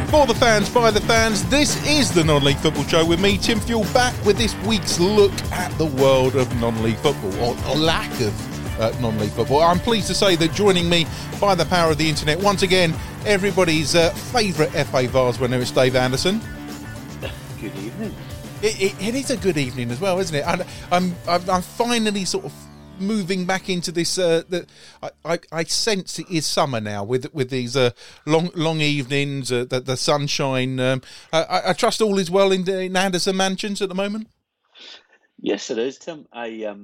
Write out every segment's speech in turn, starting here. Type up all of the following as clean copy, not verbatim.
For the fans, by the fans, this is the Non-League Football Show with me, Tim Fuel, back with this week's look at the world of non-league football, or lack of non-league football. I'm pleased to say that joining me by the power of the internet, once again, everybody's favourite FA Vase winner is Dave Anderson. Good evening. It is a good evening as well, isn't it? And I'm finally sort of moving back into this. I sense it is summer now with these long evenings, the sunshine. I trust all is well in Anderson Mansions at the moment. Yes, it is, Tim. I've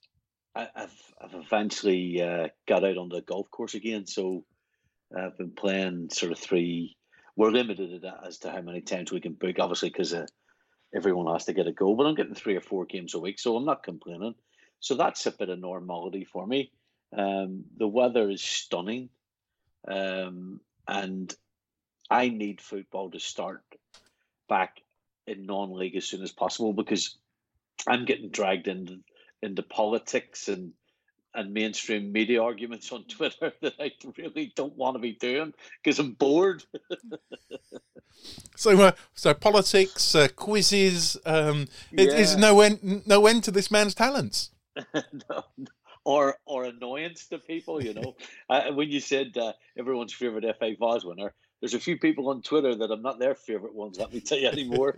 eventually got out on the golf course again, so I've been playing sort of three. We're limited as to how many times we can book, obviously, because everyone has to get a go. But I'm getting 3 or 4 games a week, so I'm not complaining. So that's a bit of normality for me. The weather is stunning, and I need football to start back in non-league as soon as possible, because I'm getting dragged into politics and mainstream media arguments on Twitter that I really don't want to be doing because I'm bored. So politics, quizzes, is no end to this man's talents. No, or annoyance to people, you know. When you said everyone's favourite FA Vase winner, there's a few people on Twitter that I'm not their favourite ones, let me tell you anymore.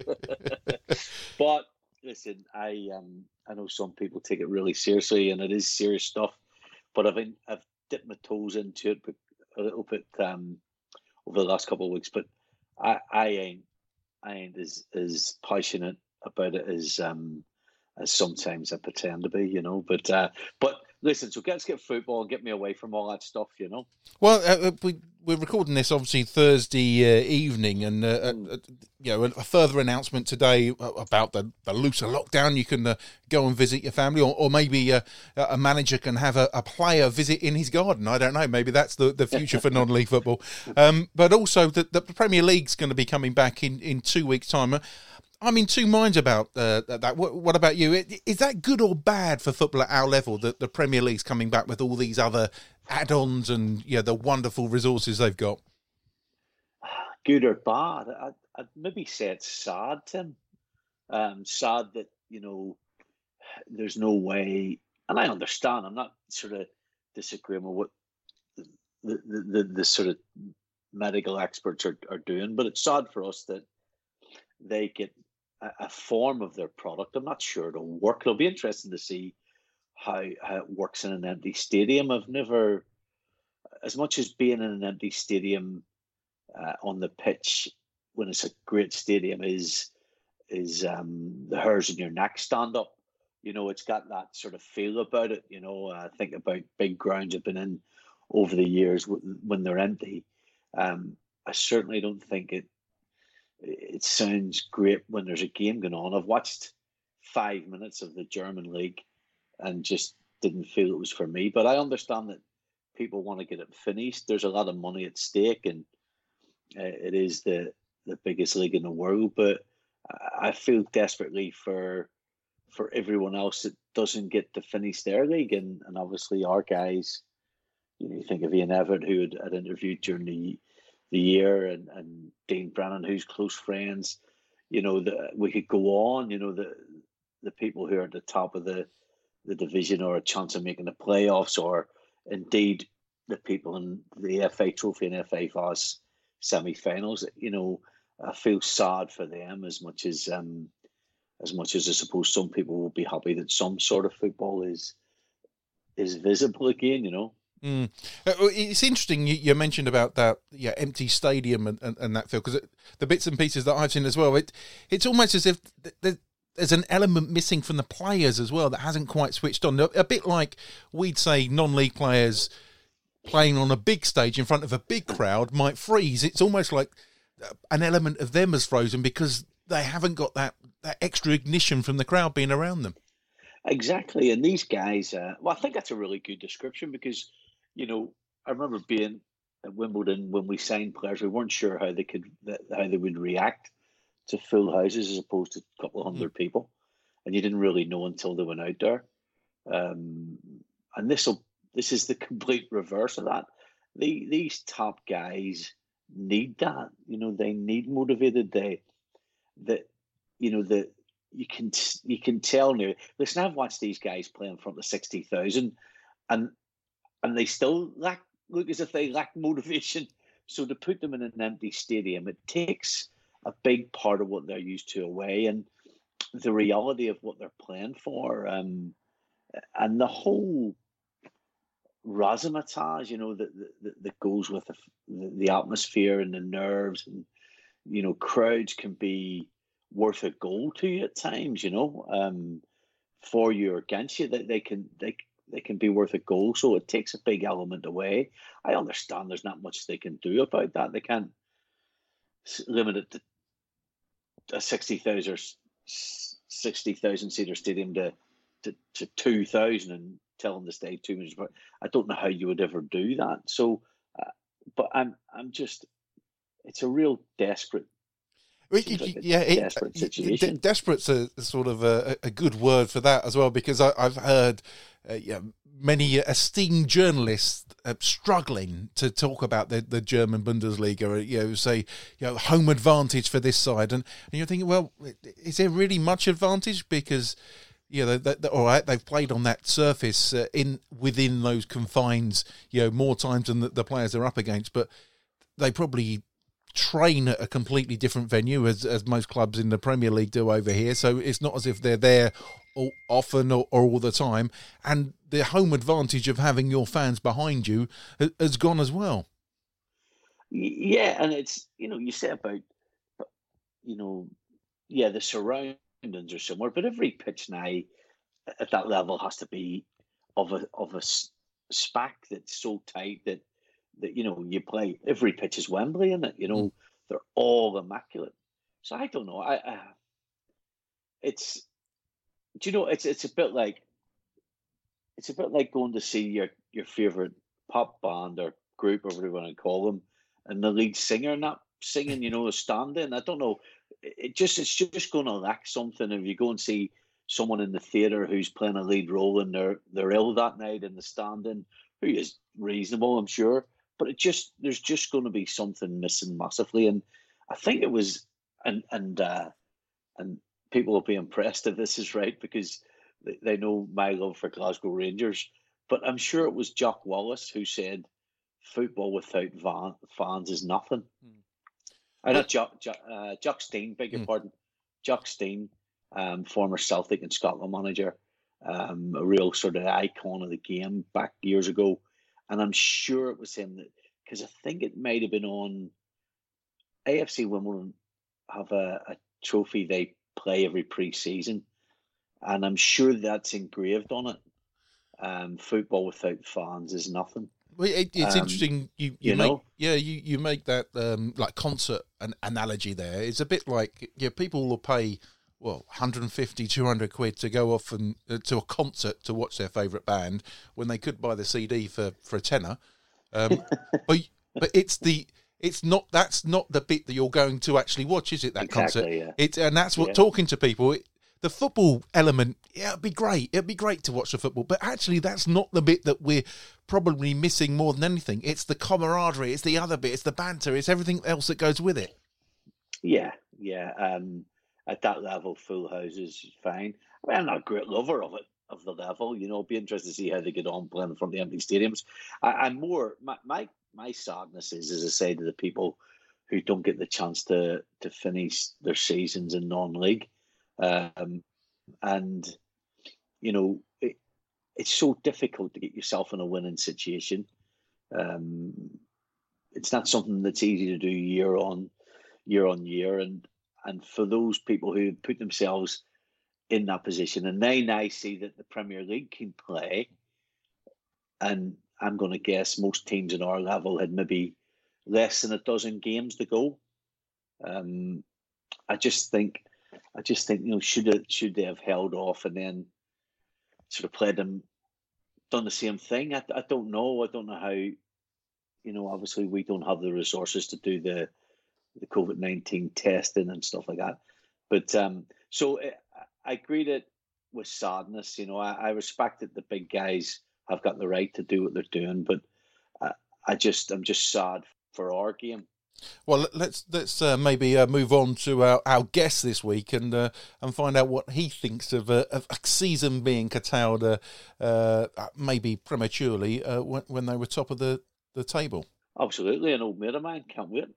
But listen, I know some people take it really seriously, and it is serious stuff. But I've dipped my toes into it a little bit over the last couple of weeks. But I ain't as passionate about it as sometimes I pretend to be, you know. But listen, so let's get football and get me away from all that stuff, you know. Well, we're recording this obviously Thursday evening, and a further announcement today about the looser lockdown. You can go and visit your family, or maybe a manager can have a player visit in his garden. I don't know. Maybe that's the future for non-league football. But also the Premier League's going to be coming back in 2 weeks' time. I'm in two minds about that. What about you? Is that good or bad for football at our level that the Premier League's coming back with all these other add-ons and the wonderful resources they've got? Good or bad? I'd maybe say it's sad, Tim. Sad that, there's no way, and I understand, I'm not sort of disagreeing with what the sort of medical experts are doing, but it's sad for us that they get a form of their product. I'm not sure it'll work. It'll be interesting to see how it works in an empty stadium. I've never, as much as being in an empty stadium on the pitch when it's a great stadium is the hairs in your neck stand up. It's got that sort of feel about it. I think about big grounds I've been in over the years when they're empty. I certainly don't think it sounds great when there's a game going on. I've watched 5 minutes of the German league and just didn't feel it was for me. But I understand that people want to get it finished. There's a lot of money at stake, and it is the biggest league in the world. But I feel desperately for everyone else that doesn't get to finish their league. And obviously our guys, you think of Ian Everett, who had interviewed during the year, and Dean Brennan, who's close friends. We could go on. The people who are at the top of the division or a chance of making the playoffs, or indeed the people in the FA Trophy and FA Vase semi-finals. I feel sad for them as much as I suppose some people will be happy that some sort of football is visible again. It's interesting you mentioned about that empty stadium and that feel, because the bits and pieces that I've seen as well, it's almost as if there's an element missing from the players as well that hasn't quite switched on. A bit like we'd say non-league players playing on a big stage in front of a big crowd might freeze. It's almost like an element of them has frozen because they haven't got that extra ignition from the crowd being around them. Exactly, and these guys, I think that's a really good description, because I remember being at Wimbledon when we signed players. We weren't sure how they would react to full houses as opposed to a couple of hundred people, and you didn't really know until they went out there. And this is the complete reverse of that. These top guys need that. They need motivated. That that you can tell now. Listen, I've watched these guys play in front of 60,000, and they still look as if they lack motivation. So to put them in an empty stadium, it takes a big part of what they're used to away, and the reality of what they're playing for, and the whole razzmatazz, that goes with the atmosphere and the nerves, and crowds can be worth a goal to you at times, for you or against you. That they can be worth a goal. So it takes a big element away. I understand there's not much they can do about that. They can't limit it to a 60,000 seater stadium to 2,000 and tell them to stay 2 minutes. But I don't know how you would ever do that. So, but I'm just, it's a real desperate. Desperate situation. Desperate's a sort of a good word for that as well, because I've heard many esteemed journalists struggling to talk about the German Bundesliga, say, home advantage for this side. And you're thinking, well, is there really much advantage? Because, all right, they've played on that surface within those confines, more times than the players they're up against, but they probably train at a completely different venue as most clubs in the Premier League do over here. So it's not as if they're there often or all the time. And the home advantage of having your fans behind you has gone as well. Yeah, and it's, you say about, the surroundings are similar, but every pitch now at that level has to be of a spac that's so tight that you play. Every pitch is Wembley, and they're all immaculate. So I don't know. It's a bit like going to see your favorite pop band or group, or whatever you want to call them, and the lead singer not singing, a stand-in. I don't know. It's just going to lack something if you go and see someone in the theatre who's playing a lead role and they're ill that night in the stand-in, who is reasonable, I'm sure. But there's just going to be something missing massively, and I think it was, and people will be impressed if this is right, because they know my love for Glasgow Rangers. But I'm sure it was Jock Wallace who said, "Football without fans is nothing." Not Jock Stein, beg your pardon, Jock Stein, former Celtic and Scotland manager, a real sort of icon of the game back years ago. And I'm sure it was him, because I think it might have been on AFC Wimbledon have a trophy they play every pre-season, and I'm sure that's engraved on it. Football without fans is nothing. Well, it's interesting. You make that like concert analogy there. It's a bit like people will pay 150, 200 quid to go off and to a concert to watch their favourite band when they could buy the CD for a tenner. But that's not the bit that you're going to actually watch, is it? That concert. Yeah. And that's what talking to people. The football element, it'd be great. It'd be great to watch the football, but actually, that's not the bit that we're probably missing more than anything. It's the camaraderie. It's the other bit. It's the banter. It's everything else that goes with it. Yeah. At that level, full houses, fine. I mean, I'm not a great lover of it, of the level. It'll be interesting to see how they get on playing in front of the empty stadiums. I'm more, my sadness is, as I say, to the people who don't get the chance to finish their seasons in non-league. It's so difficult to get yourself in a winning situation. It's not something that's easy to do year on year. And for those people who put themselves in that position, and they now see that the Premier League can play, and I'm going to guess most teams in our level had maybe less than a dozen games to go. I just think, should they have held off and then sort of played them, done the same thing? I don't know. I don't know how. Obviously we don't have the resources to do the COVID-19 testing and stuff like that. But so I greet it with sadness. I respect that the big guys have got the right to do what they're doing, but I'm just sad for our game. Well, let's maybe move on to our guest this week and find out what he thinks of a season being curtailed, maybe prematurely, when they were top of the table. Absolutely, an old mate of mine, can't wait.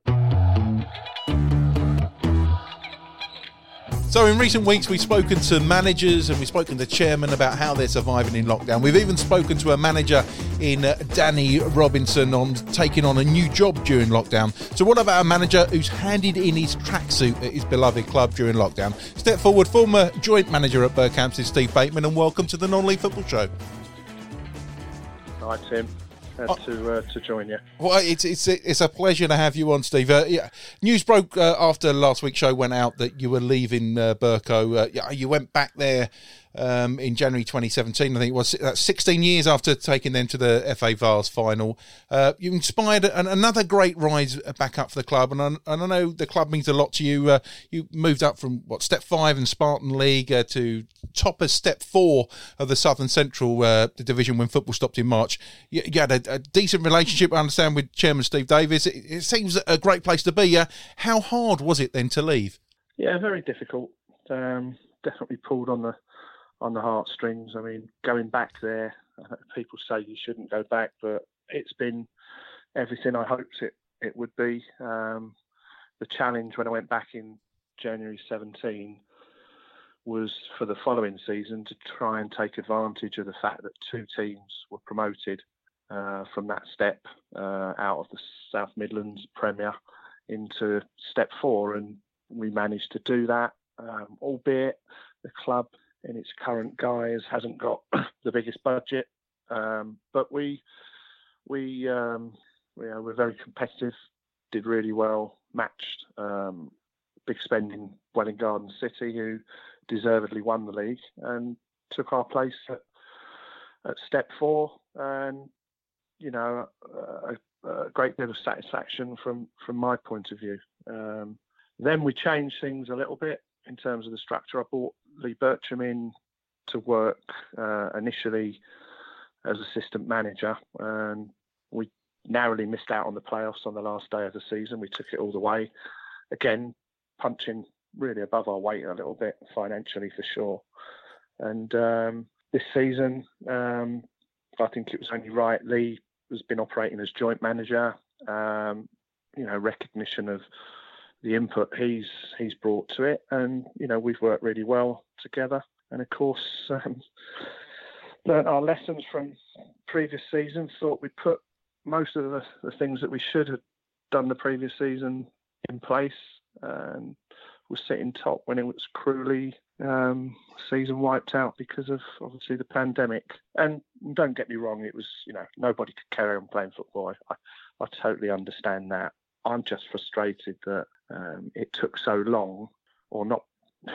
So in recent weeks, we've spoken to managers and we've spoken to chairmen about how they're surviving in lockdown. We've even spoken to a manager in Danny Robinson on taking on a new job during lockdown. So what about a manager who's handed in his tracksuit at his beloved club during lockdown? Step forward, former joint manager at Berkhamsted, Steve Bateman, and welcome to the Non-League Football Show. Hi, Tim. Glad to join you. Well, it's a pleasure to have you on, Steve. News broke after last week's show went out that you were leaving Berco. You went back there in January 2017. I think it was 16 years after taking them to the FA Vase final. You inspired another great rise back up for the club, and I know the club means a lot to you. You moved up from Step 5 in Spartan League to top of Step 4 of the Southern Central division when football stopped in March. You had a decent relationship, I understand, with Chairman Steve Davis. It seems a great place to be. How hard was it then to leave? Yeah, very difficult. Definitely pulled on the heartstrings. I mean, going back there, people say you shouldn't go back, but it's been everything I hoped it would be. The challenge when I went back in January 17 was for the following season to try and take advantage of the fact that two teams were promoted from that step out of the South Midlands Premier into Step 4, and we managed to do that, albeit the club in its current guise hasn't got the biggest budget, but we're very competitive, did really well, matched big spending Welwyn Garden City, who deservedly won the league and took our place at Step 4, and a great deal of satisfaction from my point of view. Then we changed things a little bit in terms of the structure. I brought Lee Bertram in to work initially as assistant manager, and we narrowly missed out on the playoffs on the last day of the season. We took it all the way, again punching really above our weight a little bit financially for sure. And this season, I think it was only right. Lee has been operating as joint manager. Recognition of the input he's brought to it, and we've worked really well together. And of course, learnt our lessons from previous seasons. Thought we'd put most of the things that we should have done the previous season in place, and was sitting top when it was cruelly season wiped out because of obviously the pandemic. And don't get me wrong, it was nobody could carry on playing football. I totally understand that. I'm just frustrated that it took so long, or not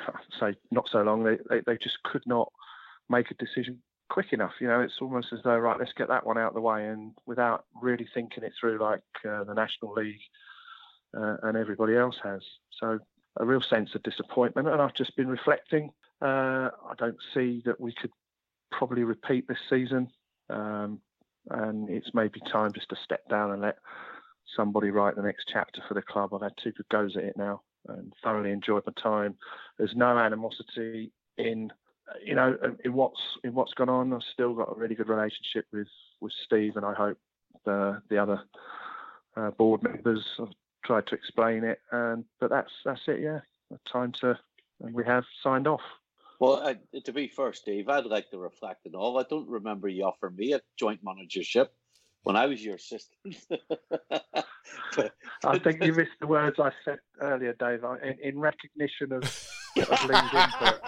so long. They just could not make a decision quick enough. It's almost as though, right, let's get that one out of the way, and without really thinking it through like the National League and everybody else has. So a real sense of disappointment, and I've just been reflecting. I don't see that we could probably repeat this season, and it's maybe time just to step down and let somebody write the next chapter for the club. I've had 2 good goes at it now and thoroughly enjoyed my time. There's no animosity in what's gone on. I've still got a really good relationship with Steve, and I hope the other board members have tried to explain it. But that's it. Yeah, and we have signed off. Well, to be fair, Steve, I'd like to reflect on all. I don't remember you offering me a joint managership when I was your assistant. I think you missed the words I said earlier, Dave. In recognition of Lee's input.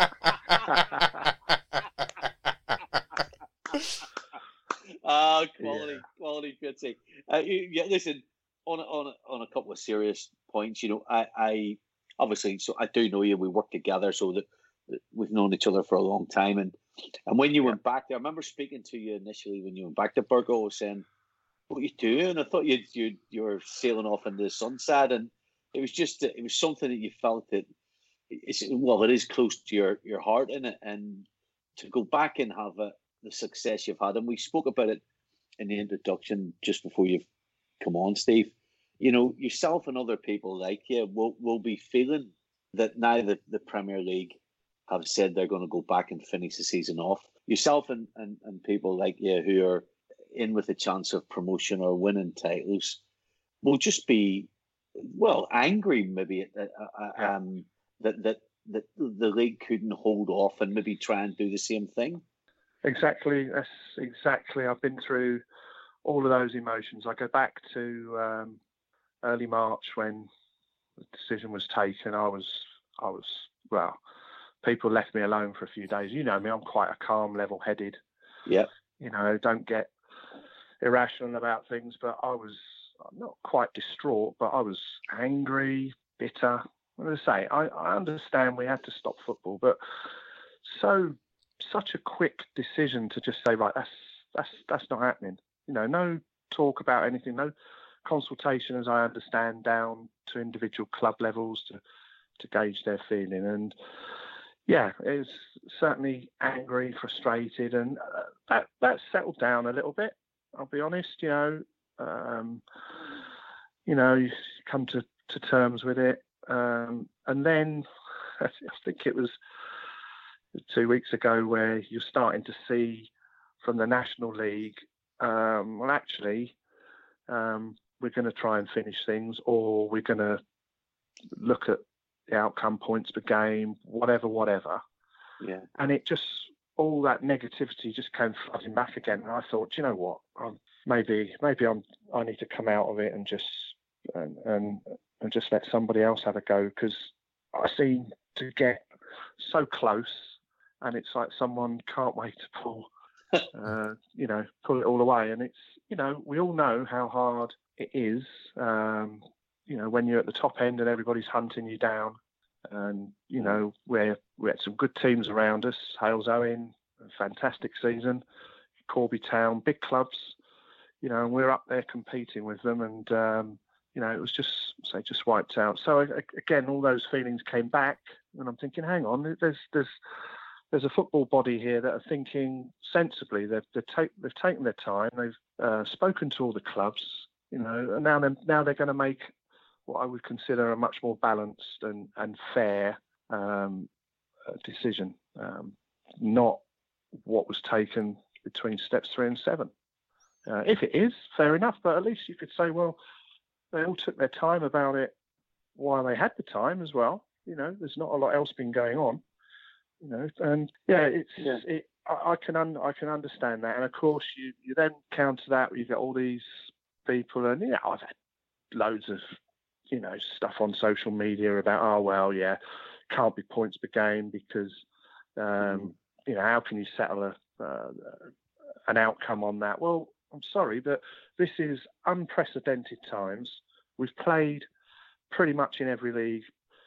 Quality pity. Listen, on a couple of serious points, I obviously, so I do know you. We work together, so that we've known each other for a long time. And when you went back there, I remember speaking to you initially when you went back to Berco, saying, "What are you doing?" I thought you were sailing off into the sunset, and it was something that you felt that it is close to your heart in it, and to go back and have the success you've had, and we spoke about it in the introduction just before you've come on, Steve. yourself and other people like you will be feeling that now that the Premier League have said they're going to go back and finish the season off. Yourself and people like you who are in with a chance of promotion or winning titles will just be, well, angry maybe that the league couldn't hold off and maybe try and do the same thing. Exactly. That's exactly. I've been through all of those emotions. I go back to early March when the decision was taken. I was well. People left me alone for a few days. You know me, I'm quite a calm, level-headed. Yeah. Don't get irrational about things, but I'm not quite distraught, but I was angry, bitter. As I say, I understand we had to stop football, but such a quick decision to just say, right, that's not happening. No talk about anything, no consultation, as I understand, down to individual club levels to gauge their feeling. And yeah, it was certainly angry, frustrated, and that settled down a little bit. I'll be honest. You come to terms with it, and then I think it was 2 weeks ago where you're starting to see from the National League, we're going to try and finish things, or we're going to look at the outcome, points per game, whatever. Yeah. And it just, all that negativity just came flooding back again. And I thought, you know what, maybe I need to come out of it and just let somebody else have a go, because I seem to get so close, and it's like someone can't wait to pull it all away. And it's, we all know how hard it is, when you're at the top end and everybody's hunting you down. And, we had some good teams around us. Hales Owen, a fantastic season. Corby Town, big clubs, and we're up there competing with them. And, it was just wiped out. So again, all those feelings came back, and I'm thinking, hang on, there's a football body here that are thinking sensibly. They've taken their time. They've spoken to all the clubs, and now they're going to make what I would consider a much more balanced and fair decision, not what was taken between steps 3 and 7. If it is, fair enough, but at least you could say, well, they all took their time about it while they had the time as well. There's not a lot else been going on. And I can understand that. And of course, you then counter that, you get all these people, and I've had loads of stuff on social media about, can't be points per game because how can you settle an outcome on that? Well, I'm sorry, but this is unprecedented times. We've played pretty much in every league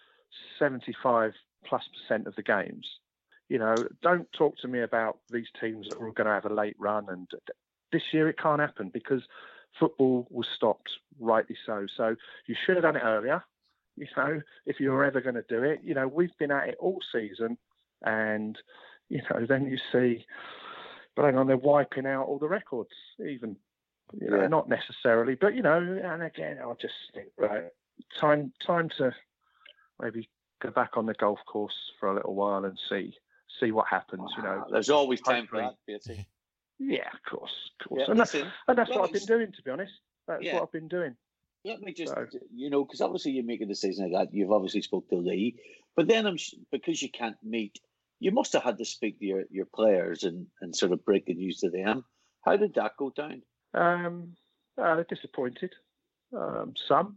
75+% of the games. Don't talk to me about these teams that are going to have a late run, and this year it can't happen because football was stopped, rightly so. So you should have done it earlier, if you were ever going to do it. We've been at it all season, and, then you see, but hang on, they're wiping out all the records, even, not necessarily, but, and again, I'll just think, right, time to maybe go back on the golf course for a little while and see what happens, There's always time for that, Beatty. Yeah, of course. Yeah, and that's what I've been doing, to be honest. That's what I've been doing. Let me just, because obviously you make a decision like that. You've obviously spoke to Lee, but then because you can't meet, you must have had to speak to your players and sort of break the news to them. How did that go down? They're disappointed. Some,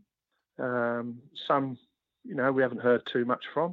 we haven't heard too much from.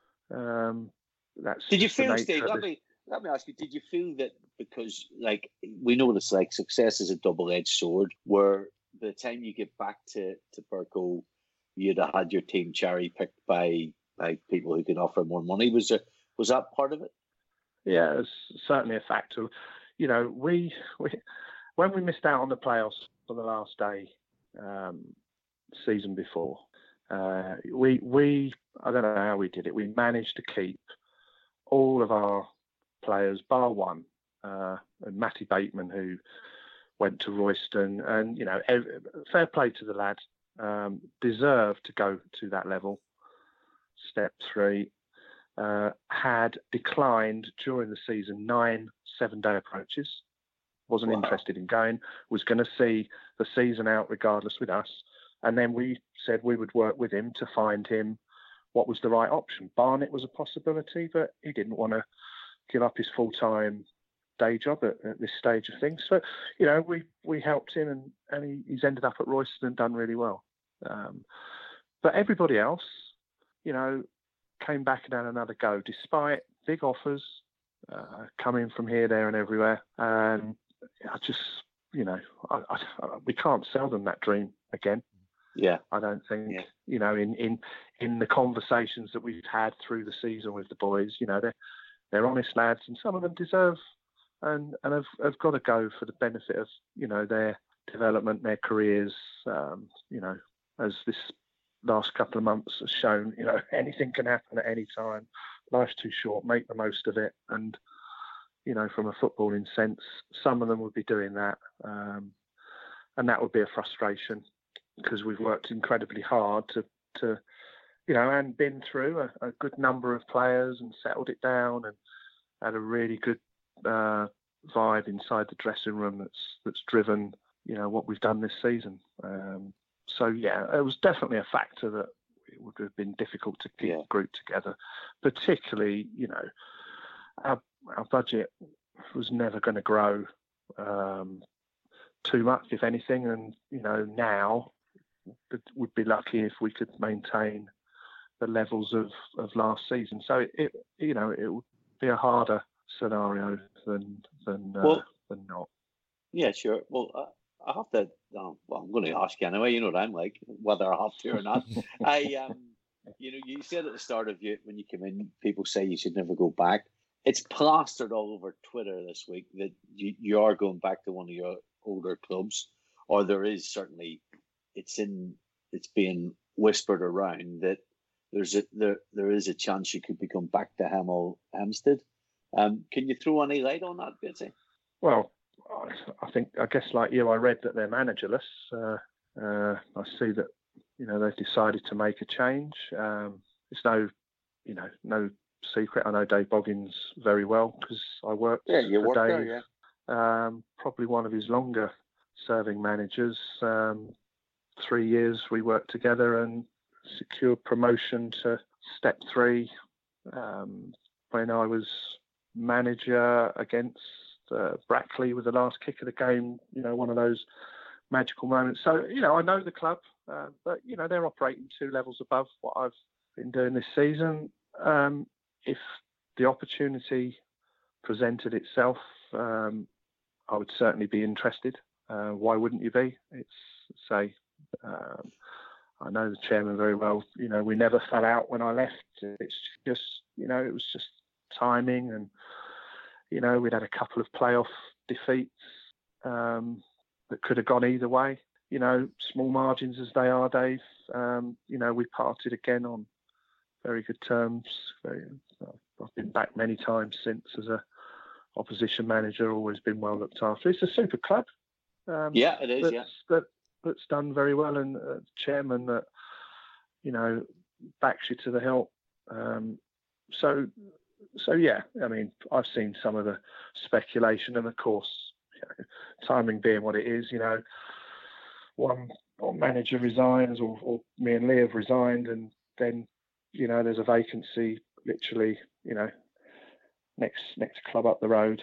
Did you feel, Steve? Let me ask you, did you feel that because, we know this, success is a double-edged sword, where by the time you get back to Berko, you'd have had your team cherry-picked by people who could offer more money? Was that part of it? Yeah, it's certainly a factor. We when we missed out on the playoffs for the last day season before, we I don't know how we did it. We managed to keep all of our players, bar one, and Matty Bateman, who went to Royston, and fair play to the lad. deserved to go to that level, step 3, had declined during the season 9 7-day approaches, wasn't interested in going, was going to see the season out regardless with us. And then we said we would work with him to find him what was the right option. Barnet was a possibility, but he didn't want to give up his full-time day job at this stage of things. So, we helped him, and he's ended up at Royston and done really well. But everybody else, came back and had another go, despite big offers coming from here, there, and everywhere. And I just, we can't sell them that dream again. Yeah, I don't think. Yeah. In the conversations that we've had through the season with the boys, they're honest lads, and some of them deserve and have got to go for the benefit of their development, their careers. As this last couple of months has shown, anything can happen at any time. Life's too short. Make the most of it. And from a footballing sense, some of them would be doing that, and that would be a frustration, because we've worked incredibly hard to and been through a good number of players and settled it down and had a really good vibe inside the dressing room that's driven what we've done this season. So yeah, it was definitely a factor that it would have been difficult to keep the group together, particularly our budget was never going to grow too much, if anything, and now would be lucky if we could maintain the levels of last season. So it would be a harder scenario than not. Yeah, sure. Well, I have to. I'm going to ask you anyway. You know what I'm like, whether I have to or not. You said at the start of you when you came in, people say you should never go back. It's plastered all over Twitter this week that you are going back to one of your older clubs, or there is certainly. It's being whispered around that there is a chance you could become back to Hemel Hempstead. Can you throw any light on that, Bitsy? Well, I guess like you, I read that they're managerless. I see that they've decided to make a change. It's no secret. I know Dave Boggins very well because I worked for Dave. There, yeah. Probably one of his longer serving managers. 3 years we worked together and secured promotion to step 3 when I was manager against Brackley with the last kick of the game, one of those magical moments. So, I know the club, but, they're operating 2 levels above what I've been doing this season. If the opportunity presented itself, I would certainly be interested. Why wouldn't you be? I know the chairman very well. We never fell out when I left. It's just, it was just timing, and we'd had a couple of playoff defeats that could have gone either way. Small margins as they are, Dave. We parted again on very good terms. I've been back many times since as a opposition manager. Always been well looked after. It's a super club. It is. That's done very well, and chairman that backs you to the hilt. So yeah, I mean, I've seen some of the speculation, and of course, timing being what it is, one manager resigns, or me and Lee have resigned, and then there's a vacancy literally next club up the road.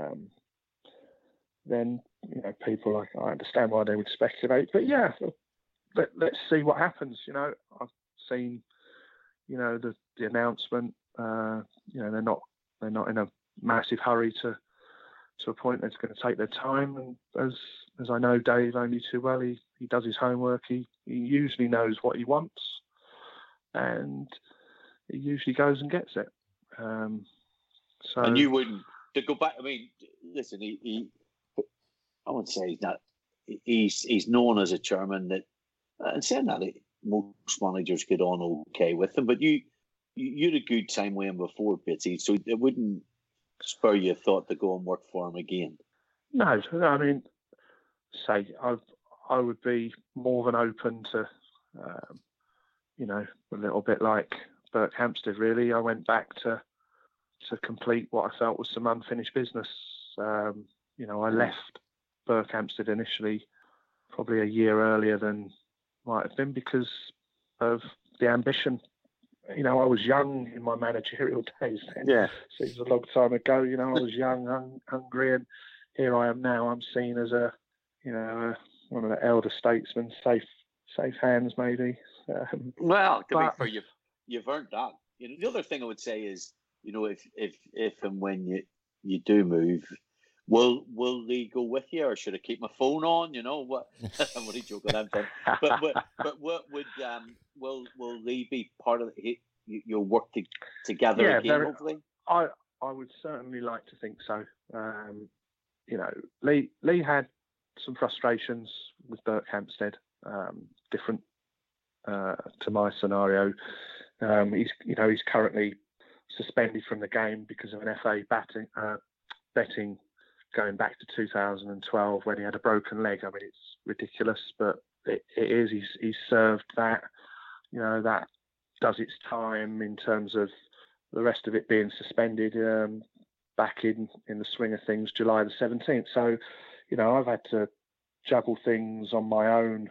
Then people, I understand why they would speculate, but yeah, let's see what happens. I've seen the announcement. They're not in a massive hurry to a point that's going to take their time. And as I know Dave only too well, he does his homework. He usually knows what he wants, and he usually goes and gets it. And you wouldn't to go back. I mean, listen, I would say he's not. He's known as a chairman that, and saying that most managers get on okay with him, but you had a good time with him before, Bitsy, so it wouldn't spur you a thought to go and work for him again. No, I mean, I would be more than open to You know, a little bit like Berkhamsted, really. I went back to complete what I felt was some unfinished business. You know, I left Berkhamsted initially probably a year earlier than might have been because of the ambition. You know, I was young in my managerial days then. Yeah. Seems a long time ago. You know, I was young, hungry, and here I am now. I'm seen as one of the elder statesmen, safe hands maybe. Well, to be fair, you've earned that. You know, the other thing I would say is, you know, if and when you do move, will Lee go with you, or should I keep my phone on? You know what? I'm only joking. I'm done. But what would will Lee be part of it? You'll work together again, hopefully. I would certainly like to think so. You know, Lee had some frustrations with Berkhamsted, different to my scenario. He's currently suspended from the game because of an FA betting going back to 2012 when he had a broken leg. I mean, it's ridiculous, but it is. He's served that. You know, that does its time in terms of the rest of it being suspended back in the swing of things July the 17th. So, you know, I've had to juggle things on my own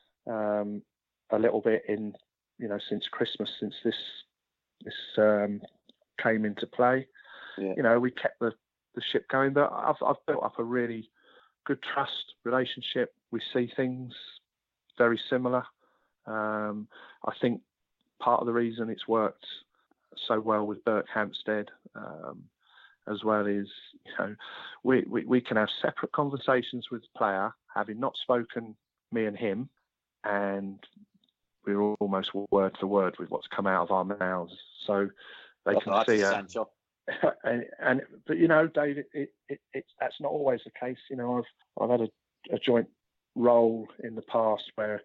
a little bit since Christmas, since this came into play. Yeah. You know, we kept the ship going, but I've built up a really good trust relationship. We see things very similar. I think part of the reason it's worked so well with Berkhamsted as well is, you know, we can have separate conversations with the player, having not spoken, me and him, and we're almost word for word with what's come out of our mouths. So they can see essential. But you know, Dave, that's not always the case. You know, I've had a joint role in the past where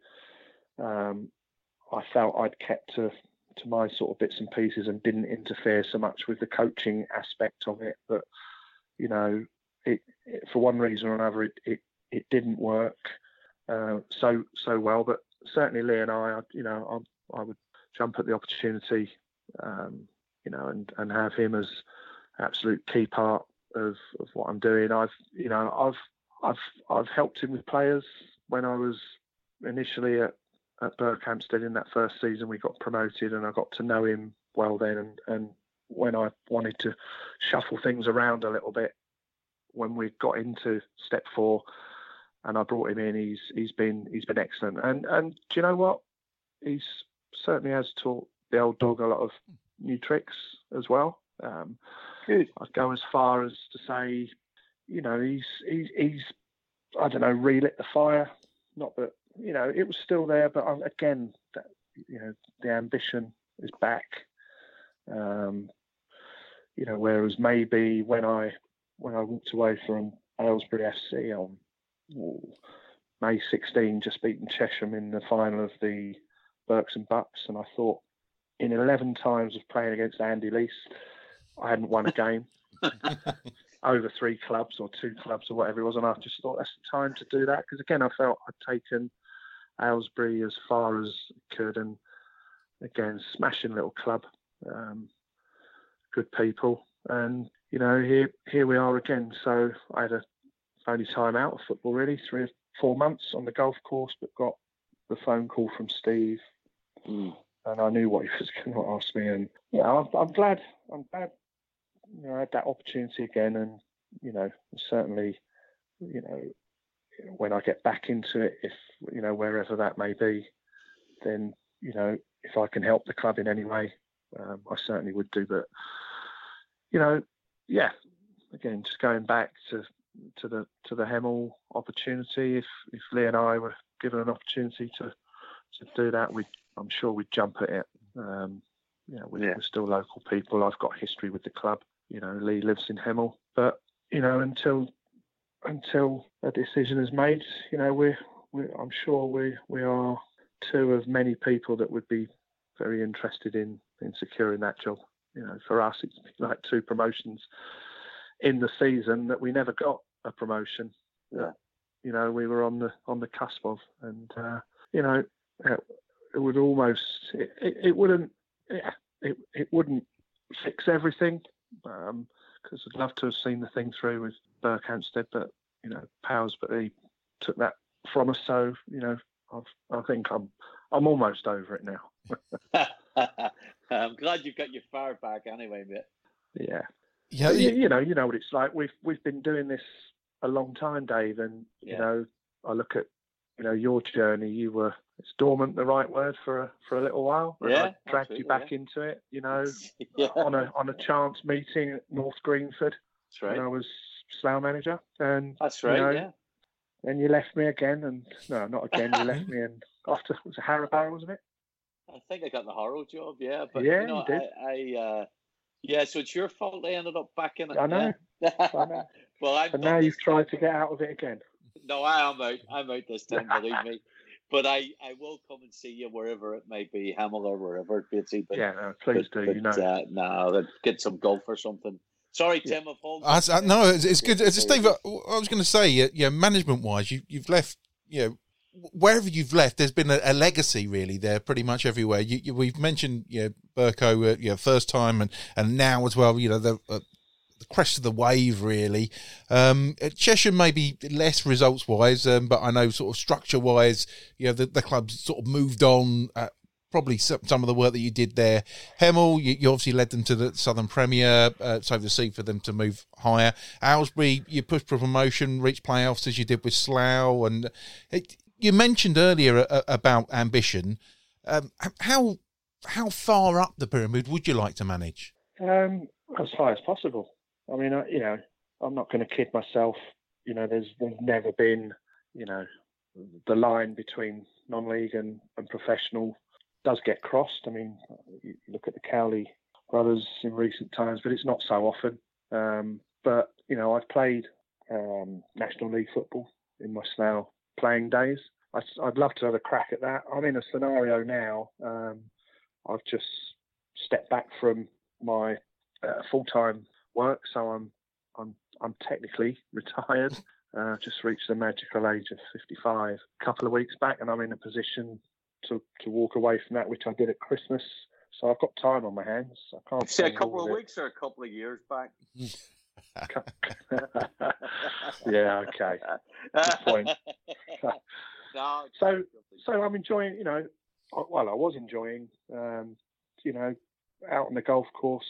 I felt I'd kept to my sort of bits and pieces and didn't interfere so much with the coaching aspect of it. But you know, it for one reason or another, it didn't work so well. But certainly Lee and I would jump at the opportunity, you know, and have him as absolute key part of what I'm doing. I've helped him with players when I was initially at Berkhamsted in that first season. We got promoted and I got to know him well then, and when I wanted to shuffle things around a little bit when we got into step 4 and I brought him in, he's been excellent. And do you know what? He's certainly has taught the old dog a lot of new tricks as well. Good. I'd go as far as to say, you know, he's I don't know, relit the fire. Not that, you know, it was still there, but again, that, you know, the ambition is back. You know, whereas maybe when I walked away from Aylesbury FC on May 16, just beating Chesham in the final of the Berks and Bucks, and I thought in 11 times of playing against Andy Leese, I hadn't won a game over 3 clubs or 2 clubs or whatever it was, and I just thought that's the time to do that, because again I felt I'd taken Aylesbury as far as I could, and again, smashing little club, good people, and you know, here we are again. So I had only time out of football really, 3 or 4 months on the golf course, but got the phone call from Steve, and I knew what he was going to ask me, and yeah, I'm glad. You know, I had that opportunity again, and you know, certainly, you know, when I get back into it, if you know, wherever that may be, then you know, if I can help the club in any way, I certainly would do. But you know, yeah, again, just going back to the Hemel opportunity, if Lee and I were given an opportunity to do that, I'm sure we'd jump at it. You know, we're still local people. I've got history with the club. You know, Lee lives in Hemel, but you know, until a decision is made, you know, I'm sure we are 2 of many people that would be very interested in securing that job. You know, for us, it's like 2 promotions in the season that we never got a promotion. Yeah. You know, we were on the cusp of, and you know, would almost it wouldn't it wouldn't fix everything, because I'd love to have seen the thing through with Berkhamsted, but Powers, but he took that from us. So I think I'm almost over it now. I'm glad you've got your fire back anyway, mate. Yeah. Yeah, but you know what it's like. We've been doing this a long time, Dave, and I look at your journey. You were, it's dormant, the right word, for a little while. And I dragged you back into it. On a chance meeting at North Greenford. That's right. When I was Slough manager, and that's right. Then you left me again, and no, not again. You left me, and after, was it Harrow, wasn't it? I think I got the Harrow job, yeah. But yeah, you did. Yeah, so it's your fault I ended up back in it. I know. I know. Well, and now you've tried to get out of it again. No, I am out. I'm out this time, believe me. But I will come and see you wherever it may be, Hamill or wherever, Batesy. But, no, please do. No, get some golf or something. Sorry, Tim, I've hold. No, it's good. Steve, I was going to say, management-wise, you've left, wherever you've left, there's been a legacy really there, pretty much everywhere. We've mentioned, Berko, first time, and now as well. The crest of the wave really. Cheshire maybe less results-wise, but I know sort of structure-wise, the club's sort of moved on. Probably some of the work that you did there. Hemel, you obviously led them to the Southern Premier, sowed the seed for them to move higher. Aylesbury, you pushed for promotion, reached playoffs as you did with Slough. And you mentioned earlier about ambition. How far up the pyramid would you like to manage? As high as possible. I mean, I'm not going to kid myself. There's never been, the line between non-league and professional does get crossed. I mean, you look at the Cowley brothers in recent times, but it's not so often. But I've played National League football in my Slough playing days. I'd love to have a crack at that. I'm in a scenario now. I've just stepped back from my full-time work, so I'm technically retired. Just reached the magical age of 55 a couple of weeks back, and I'm in a position to walk away from that, which I did at Christmas. So I've got time on my hands. I can't say a couple of weeks or a couple of years back. Yeah, okay. Good point. No, so I'm enjoying, I was enjoying, out on the golf course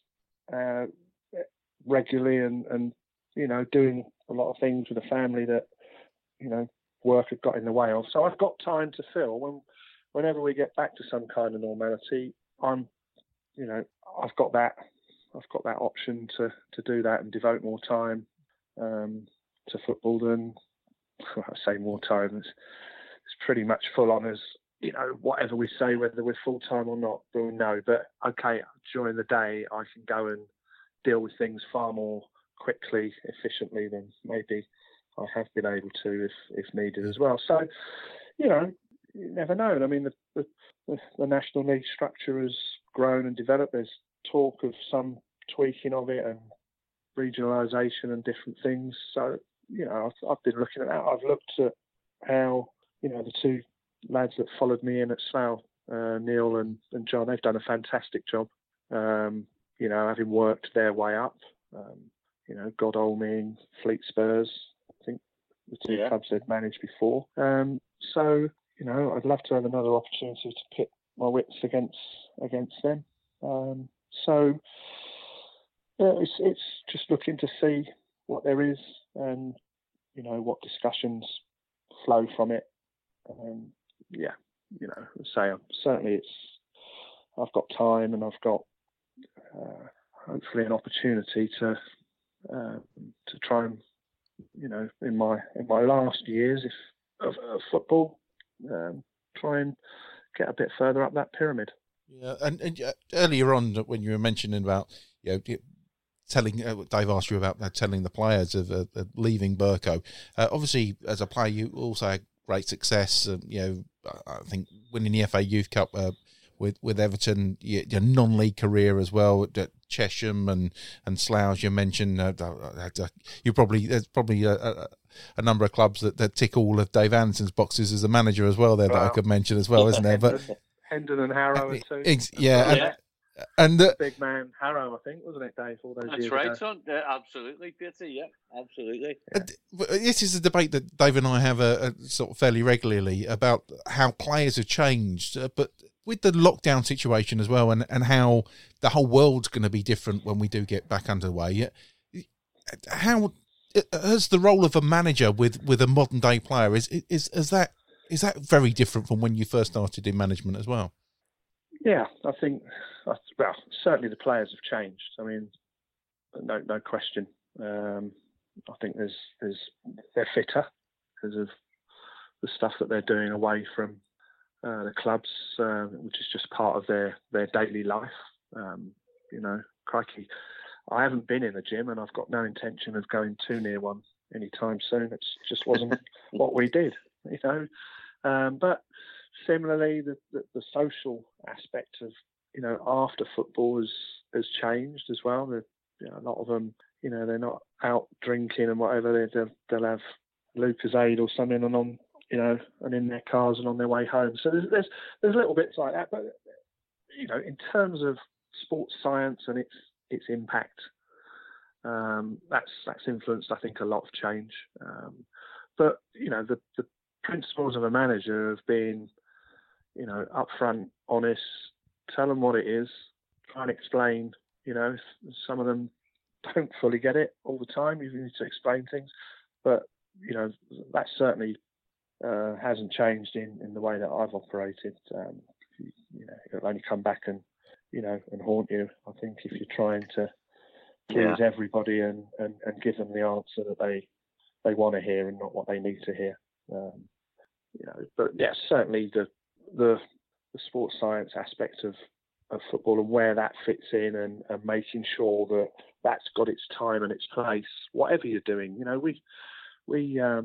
regularly and doing a lot of things with the family that, work had got in the way of. So I've got time to fill. Whenever we get back to some kind of normality, I've got that option to do that and devote more time to football than, I say more time, it's pretty much full on as, whatever we say, whether we're full-time or not, we'll know. But, okay, during the day, I can go and deal with things far more quickly, efficiently than maybe I have been able to if needed as well. So, you never know. I mean, the National League structure has grown and developed. There's talk of some tweaking of it and regionalisation and different things. So, I've been looking at that. I've looked at how, the two lads that followed me in at Slough, Neil and John, they've done a fantastic job, having worked their way up. Godalming, Fleet Spurs, I think the two clubs they'd managed before. So, I'd love to have another opportunity to pit my wits against them. So, it's just looking to see what there is and, what discussions flow from it. I've got time and I've got hopefully an opportunity to try and, in my last years of football, try and get a bit further up that pyramid. Yeah, and earlier on when you were mentioning about telling, Dave asked you about telling the players of leaving Berko. Obviously, as a player, you also had great success. I think winning the FA Youth Cup with Everton, your non-league career as well at Chesham and Slough, as you mentioned. There's probably a number of clubs that tick all of Dave Anderson's boxes as a manager as well. There that I could mention as well, isn't there? But Hendon and Harrow are two. And big man Harrow, I think, wasn't it, Dave? All those That's years right, ago. son. Absolutely, Peter. Yeah, absolutely. This is a debate that Dave and I have a sort of fairly regularly about how players have changed, but with the lockdown situation as well, and how the whole world's going to be different when we do get back underway. How has the role of a manager with a modern day player is that very different from when you first started in management as well? Yeah, I think certainly the players have changed. I mean, no question. I think they're fitter because of the stuff that they're doing away from the clubs, which is just part of their daily life. Crikey, I haven't been in a gym, and I've got no intention of going too near one anytime soon. It just wasn't what we did, But similarly, the social aspect of after football has changed as well. A lot of them, they're not out drinking and whatever. They'll have Lucozade or something and in their cars and on their way home. So there's little bits like that. But in terms of sports science and its impact, that's influenced, I think, a lot of change. But the principles of a manager have been, upfront, honest, tell them what it is, try and explain. Some of them don't fully get it all the time. You need to explain things, but that certainly hasn't changed in the way that I've operated. It'll only come back and haunt you, I think, if you're trying to please everybody and give them the answer that they want to hear and not what they need to hear. But yeah, certainly the sports science aspect of football and where that fits in and making sure that that's got its time and its place, whatever you're doing. We're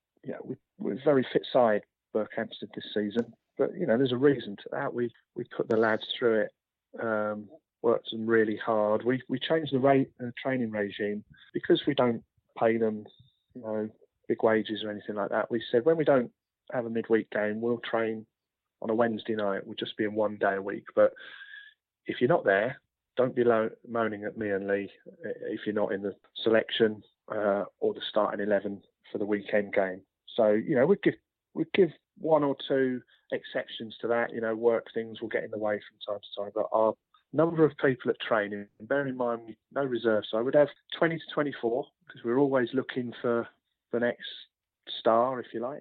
a very fit side, Berkhamsted, this season, but there's a reason to that. We put the lads through it, worked them really hard. We changed the training regime because we don't pay them big wages or anything like that. We said when we don't have a midweek game, we'll train on a Wednesday night. We'll just be in 1 day a week. But if you're not there, don't be moaning at me and Lee if you're not in the selection or the starting 11 for the weekend game. So we'd give one or two exceptions to that. Work things will get in the way from time to time. But our number of people at training, and bear in mind, no reserve, so I would have 20 to 24 because we're always looking for the next star, if you like.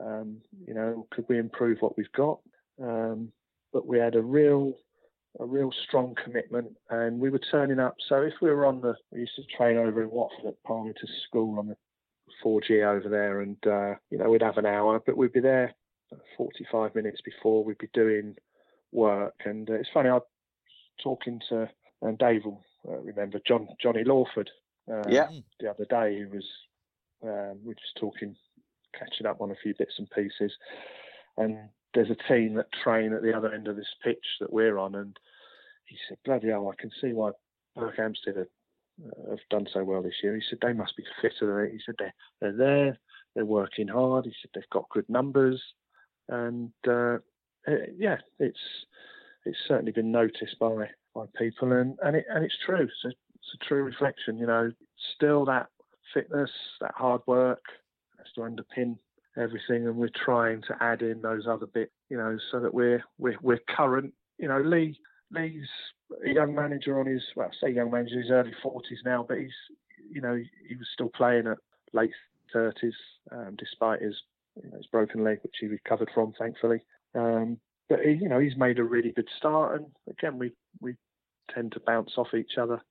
Could we improve what we've got? But we had a real strong commitment, and we were turning up. So if we were we used to train over in Watford at Parmenter School on the 4G over there, and we'd have an hour, but we'd be there 45 minutes before. We'd be doing work, and it's funny. I was talking to Dave will remember Johnny Lawford the other day. Who was we're just talking, catching up on a few bits and pieces, and there's a team that train at the other end of this pitch that we're on, and he said, bloody hell, I can see why Berkhamsted have done so well this year. He said they must be fitter than it. He said they're there, they're working hard. He said they've got good numbers, and it's certainly been noticed by people, and it's true. It's a true reflection. Still that fitness, that hard work has to underpin everything, and we're trying to add in those other bits, so that we're current. Lee's a young manager on his, young manager, his early 40s now, but he's, he was still playing at late 30s, despite his broken leg, which he recovered from, thankfully. But he's made a really good start, and again, we tend to bounce off each other.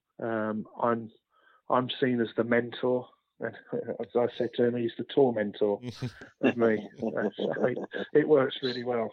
I'm seen as the mentor, and as I said to him, he's the tormentor of me. So it works really well.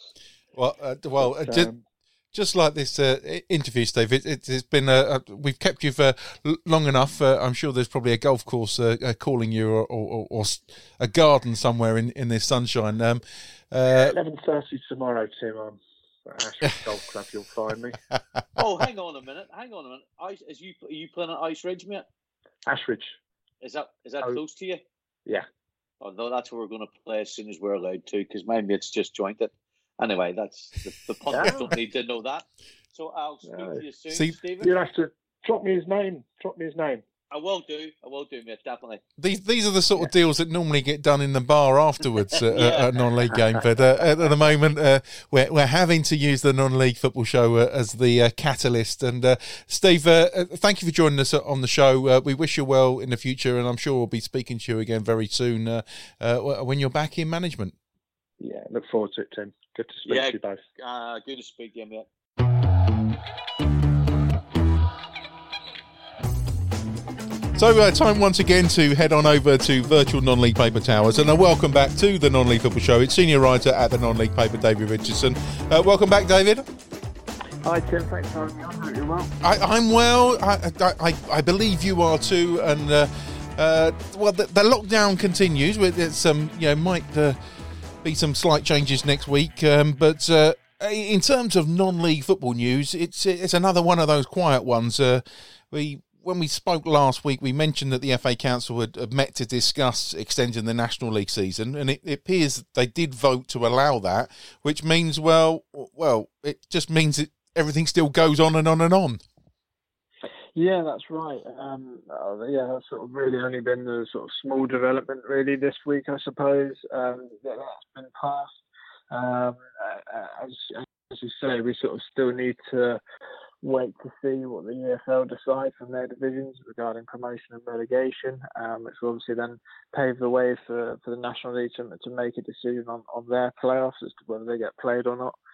Just like this interview, Steve, it's been we've kept you for long enough. I'm sure there's probably a golf course calling you, or a garden somewhere in this sunshine. 11:30 tomorrow, Tim. I'm at Ashridge Golf Club. You'll find me. Oh, hang on a minute. Are you playing at Ice Ridge, mate? Ashridge. Is that close to you? Yeah. Although that's where we're going to play as soon as we're allowed to, because my mate's just joined it. Anyway, that's the punters don't need to know that. So I'll speak to you soon, Stephen. You'll have to drop me his name. I will do, mate, definitely. These are the sort of deals that normally get done in the bar afterwards at a non-league game. But at the moment, we're having to use the non-league football show as the catalyst. And Steve, thank you for joining us on the show. We wish you well in the future, and I'm sure we'll be speaking to you again very soon when you're back in management. Yeah, look forward to it, Tim. Good to speak to you both. Good to speak to you, mate. So time once again to head on over to virtual non-league paper towers, and a welcome back to the non-league football show. It's senior writer at the non-league paper, David Richardson. Welcome back, David. Hi Tim, thanks for having me on. Hope you're well. I'm well. I believe you are too. And well, the lockdown continues. With some, might be some slight changes next week, but in terms of non-league football news, it's another one of those quiet ones. When we spoke last week, we mentioned that the FA Council had met to discuss extending the National League season, and it appears that they did vote to allow that, which means, well, it just means that everything still goes on and on and on. Yeah, that's right. That's sort of really only been the sort of small development really this week, I suppose, that's been passed. As you say, we sort of still need to wait to see what the EFL decide from their divisions regarding promotion and relegation, which will obviously then pave the way for the National League to make a decision on their playoffs as to whether they get played or not.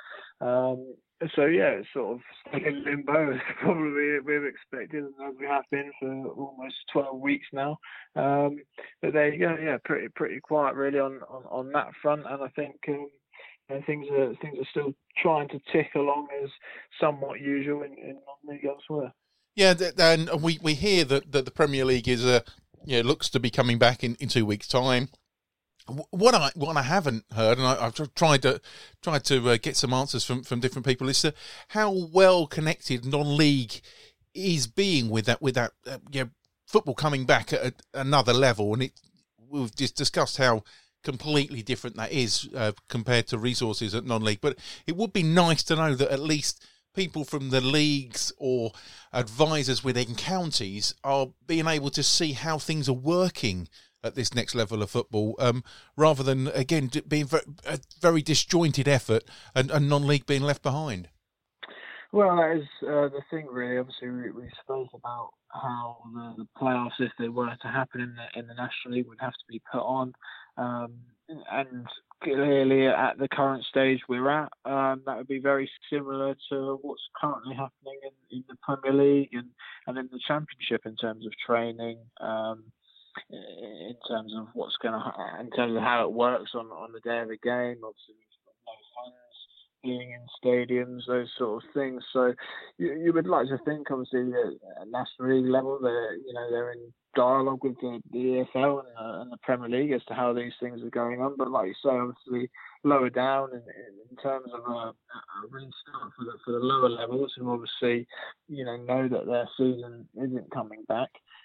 It's sort of stuck in limbo, as probably we've expected, as we have been for almost 12 weeks now. But there you go, pretty quiet really on that front, and I think things are still trying to tick along as somewhat usual in non-league elsewhere. Yeah, and we hear that the Premier League is looks to be coming back in 2 weeks' time. What I haven't heard, and I've tried to get some answers from different people, is how well connected non-league is being with that football coming back at another level, and we've just discussed how completely different that is compared to resources at non-league. But it would be nice to know that at least people from the leagues or advisors within counties are being able to see how things are working at this next level of football, rather than, again, being a very disjointed effort and non-league being left behind. Well, that is the thing, really. Obviously, we spoke about how the playoffs, if they were to happen in the National League, would have to be put on. And clearly, at the current stage we're at, that would be very similar to what's currently happening in the Premier League and in the Championship in terms of training, in terms of what's going to, in terms of how it works on the day of the game. Obviously, no fans being in stadiums, those sort of things. So you would like to think, obviously, at National League level, they're in dialogue with the EFL and the Premier League as to how these things are going on. But like you say, obviously, lower down in terms of a restart for the lower levels, who obviously, know that their season isn't coming back.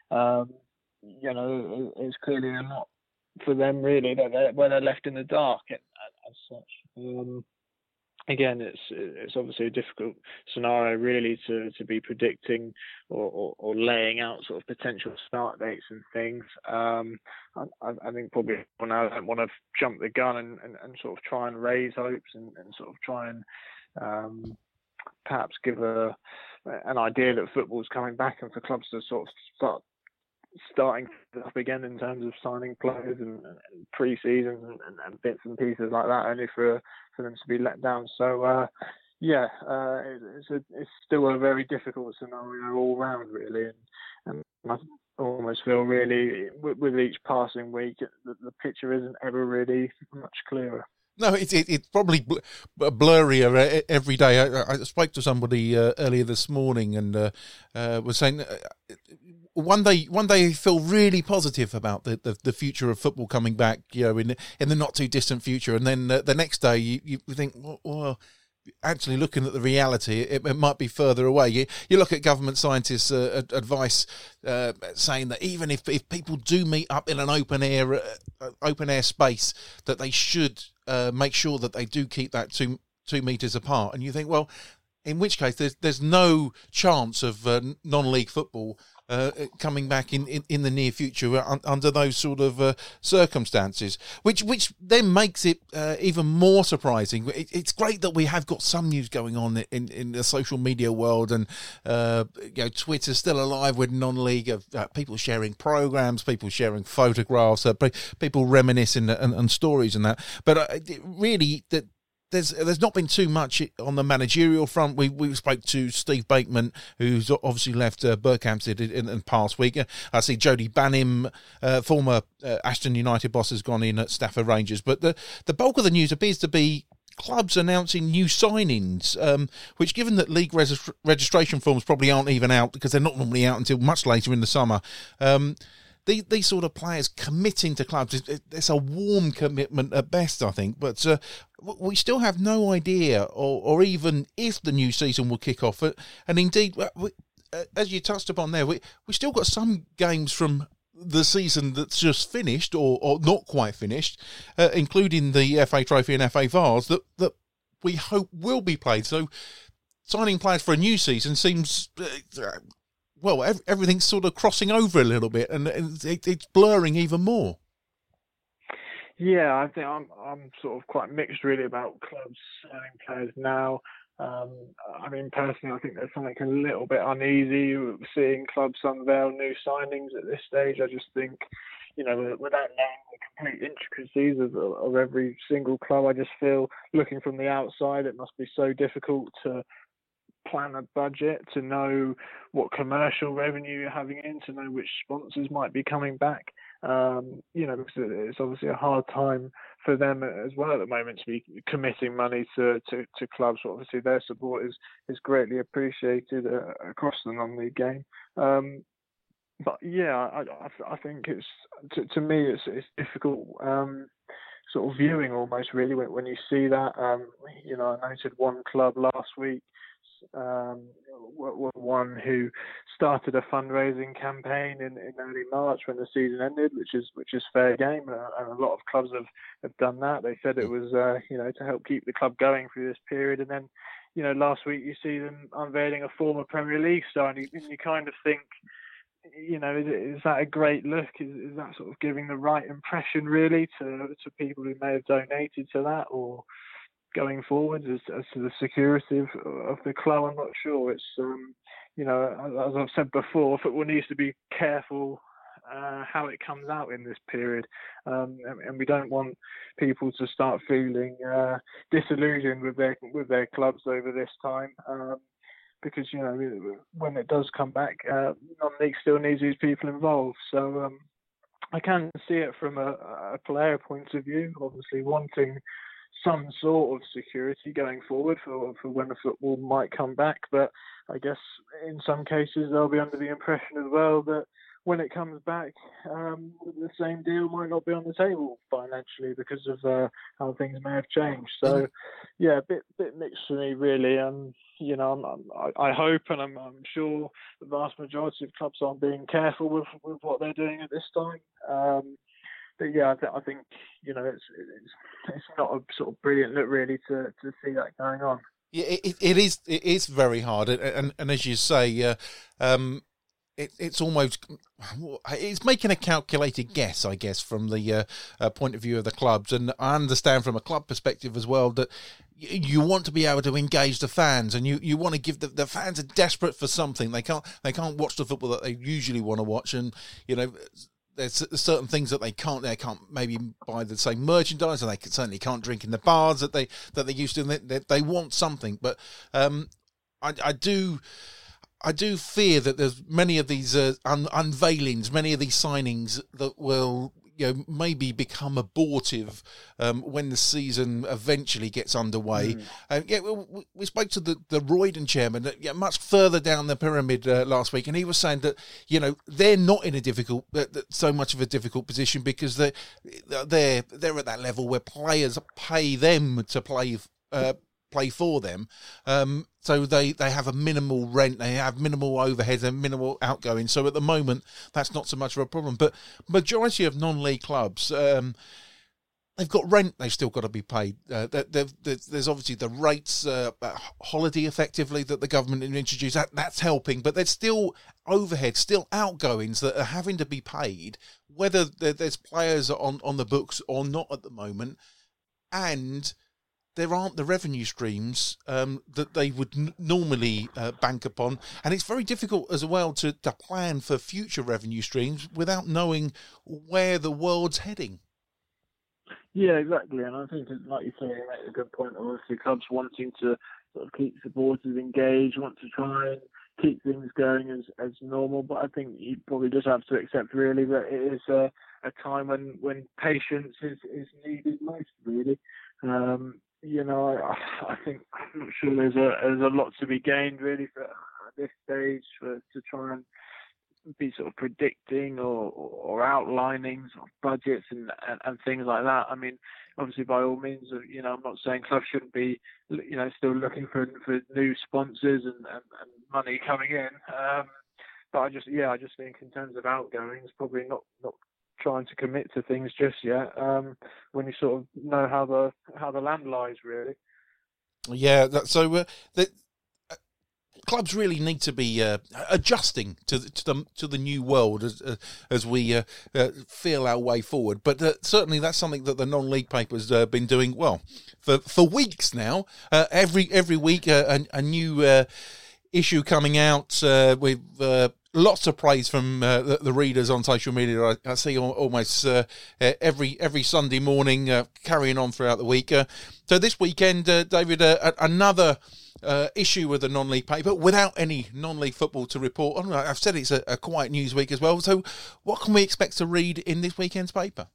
It's clearly a lot for them, really, where they're left in the dark as such. Again, it's obviously a difficult scenario, really, to be predicting or laying out sort of potential start dates and things. I think probably now I don't want to jump the gun and sort of try and raise hopes and sort of try and perhaps give an idea that football's coming back and for clubs to sort of starting up again in terms of signing players and pre-seasons and bits and pieces like that, only for them to be let down. So it's still a very difficult scenario all round, really, and I almost feel really with each passing week the picture isn't ever really much clearer. No, it's probably blurrier every day. I spoke to somebody earlier this morning and was saying one day I feel really positive about the future of football coming back, in the not too distant future, and then the next day you think, well, actually looking at the reality, it might be further away. You look at government scientists' advice saying that even if people do meet up in an open air space, that they should make sure that they do keep that 2 meters apart. And you think, well, in which case there's no chance of non-league football coming back in the near future under those sort of circumstances, which then makes it even more surprising. It's great that we have got some news going on in the social media world, and Twitter's still alive with non-league of people sharing programs, people sharing photographs, people reminiscing and stories and that. But really, that. There's not been too much on the managerial front. We spoke to Steve Bateman, who's obviously left Berkhamsted in the past week. I see Jody Banim, former Ashton United boss, has gone in at Stafford Rangers. But the bulk of the news appears to be clubs announcing new signings, which, given that league registration forms probably aren't even out because they're not normally out until much later in the summer, these sort of players committing to clubs, it's a warm commitment at best, I think. But we still have no idea or even if the new season will kick off. And indeed, as you touched upon there, we still got some games from the season that's just finished or not quite finished, including the FA Trophy and FA Vars, that we hope will be played. So signing players for a new season seems... well, everything's sort of crossing over a little bit, and it's blurring even more. Yeah, I think I'm sort of quite mixed really about clubs signing players now. I mean, personally, I think there's something a little bit uneasy seeing clubs unveil new signings at this stage. I just think, without knowing the complete intricacies of every single club, I just feel, looking from the outside, it must be so difficult to plan a budget, to know what commercial revenue you're having in, to know which sponsors might be coming back. Because it's obviously a hard time for them as well at the moment to be committing money to clubs. Obviously, their support is greatly appreciated across the non-league game. But yeah, I think it's to me it's difficult. Sort of viewing almost really when you see that. I noted one club last week, one who started a fundraising campaign in early March when the season ended, which is fair game, and a lot of clubs have done that. They said it was to help keep the club going through this period, and then last week you see them unveiling a former Premier League star, and you kind of think, is that a great look? Is that sort of giving the right impression really to people who may have donated to that, or going forward as to the security of the club? I'm not sure. It's as I've said before, football needs to be careful how it comes out in this period, and we don't want people to start feeling disillusioned with their clubs over this time. Because when it does come back, non-league still needs these people involved. So I can see it from a player point of view, obviously wanting some sort of security going forward for when the football might come back. But I guess in some cases they'll be under the impression as well that when it comes back, the same deal might not be on the table financially because of how things may have changed. So, yeah, a bit mixed for me, really. I hope and I'm sure the vast majority of clubs aren't being careful with what they're doing at this time. But yeah, I think it's not a sort of brilliant look really to see that going on. Yeah, it is very hard, and as you say, it's almost making a calculated guess, I guess, from the point of view of the clubs. And I understand from a club perspective as well that you want to be able to engage the fans, and you want to give the fans are desperate for something. They can't watch the football that they usually want to watch, and there's certain things that they can't maybe buy the same merchandise, and they certainly can't drink in the bars that they used to. They want something, but I do fear that there's many of these unveilings, many of these signings that will maybe become abortive when the season eventually gets underway. We spoke to the Royden chairman much further down the pyramid last week, and he was saying that they're not in so much of a difficult position because they're at that level where players pay them to play play for them. So they have a minimal rent, they have minimal overheads and minimal outgoing. So at the moment, that's not so much of a problem. But majority of non-league clubs, they've got rent they've still got to be paid. There's obviously the rates, holiday effectively that the government introduced. That's helping, but there's still overhead, still outgoings that are having to be paid, whether there's players on the books or not at the moment. And there aren't the revenue streams that they would normally bank upon. And it's very difficult as well to plan for future revenue streams without knowing where the world's heading. Yeah, exactly. And I think, like you say, you make a good point. Obviously, clubs wanting to sort of keep supporters engaged, want to try and keep things going as normal. But I think you probably just have to accept, really, that it is a time when patience is needed most, really. I think I'm not sure there's a lot to be gained really at this stage to try and be sort of predicting or outlining sort of budgets and things like that. I mean, obviously, by all means, I'm not saying clubs shouldn't be, still looking for new sponsors and money coming in. But I just think in terms of outgoings, probably not trying to commit to things just yet. When you sort of know how the land lies, really. Yeah, so the clubs really need to be adjusting to the new world as we feel our way forward. But certainly that's something that the non-league paper's been doing well for weeks now. Every week a new issue coming out with lots of praise from the readers on social media. I see almost every Sunday morning, carrying on throughout the week. So this weekend, David, another issue with the non-league paper without any non-league football to report on. I've said it's a quiet news week as well. So what can we expect to read in this weekend's paper?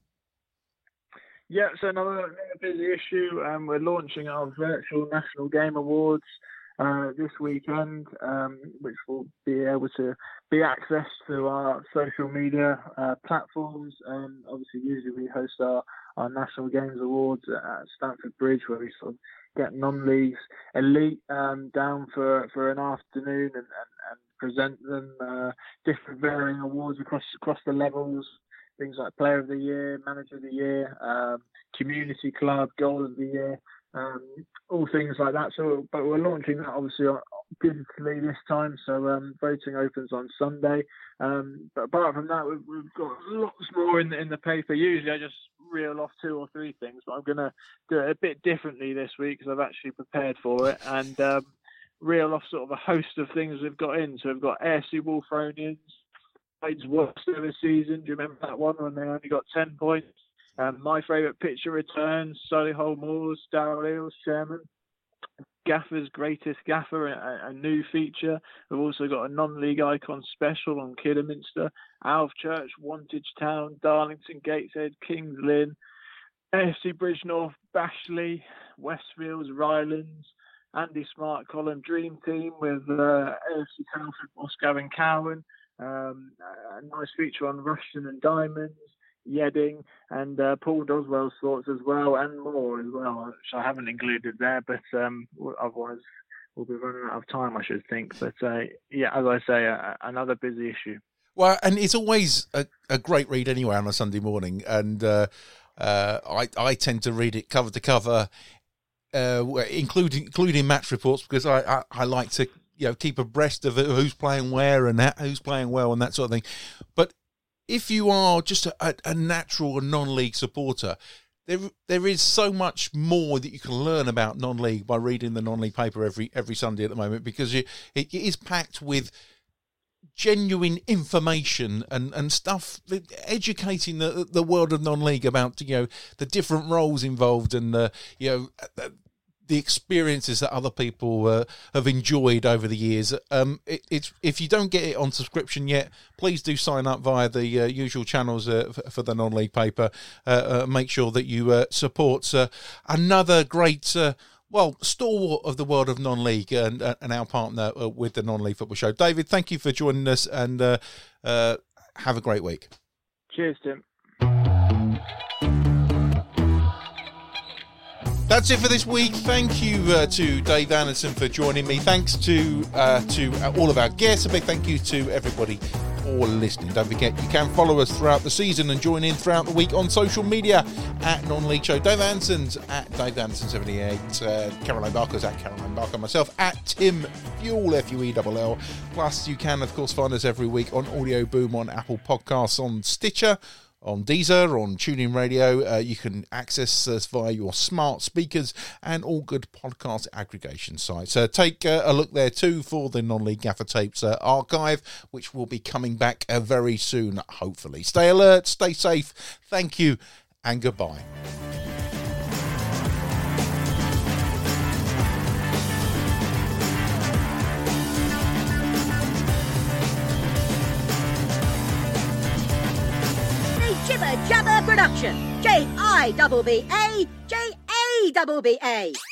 Yeah, so another busy issue. We're launching our virtual National Game Awards this weekend, which will be able to be accessed through our social media platforms. Obviously, usually we host our National Games Awards at Stamford Bridge, where we sort of get non-leagues elite down for an afternoon and present them different varying awards across the levels. Things like Player of the Year, Manager of the Year, Community Club, Goal of the Year. All things like that. So, but we're launching that obviously digitally this time. So voting opens on Sunday. But apart from that, we've got lots more in the paper. Usually, I just reel off 2 or 3 things, but I'm going to do it a bit differently this week because I've actually prepared for it and reel off sort of a host of things we've got in. So we've got AFC Wolverhamptonians, Leeds worst of the season. Do you remember that one when they only got 10 points? My favourite pitcher returns, Solihull Moors, Darrell Eales, chairman. Gaffer's greatest gaffer, a new feature. We've also got a non-league icon special on Kidderminster, Alf Church, Wantage Town, Darlington, Gateshead, Kings Lynn, AFC Bridgnorth, Bashley, Westfields, Rylands, Andy Smart column Dream Team with AFC Telford, Moscow and Cowan. A nice feature on Rushden and Diamonds, Yedding, and Paul Doswell's thoughts as well, and more as well, which I haven't included there, but otherwise we'll be running out of time, I should think. But yeah, as I say, another busy issue. Well, and it's always a great read anyway on a Sunday morning, and I tend to read it cover to cover, including match reports, because I like to keep abreast of who's playing where and who's playing well and that sort of thing. But if you are just a natural non-league supporter, there is so much more that you can learn about non-league by reading the non-league paper every Sunday at the moment, because it is packed with genuine information and stuff, educating the world of non-league about the different roles involved and the experiences that other people have enjoyed over the years. It's if you don't get it on subscription yet, please do sign up via the usual channels for the non-league paper. Make sure that you support another great stalwart of the world of non-league and our partner with the Non-League Football Show. David, thank you for joining us, and have a great week. Cheers, Tim. That's it for this week. Thank you to Dave Anderson for joining me. Thanks to all of our guests. A big thank you to everybody for listening. Don't forget, you can follow us throughout the season and join in throughout the week on social media at Non-League Show. Dave Anderson's at Dave Anderson78. Caroline Barker's at Caroline Barker. Myself at Tim Fuel, Fuell. Plus, you can, of course, find us every week on Audio Boom, on Apple Podcasts, on Stitcher, on Deezer, on TuneIn Radio. You can access us via your smart speakers and all good podcast aggregation sites. Take a look there too for the Non-League Gaffer Tapes archive, which will be coming back very soon, hopefully. Stay alert, stay safe. Thank you and goodbye. Jibber Jabber Production. JIBBA JABBA.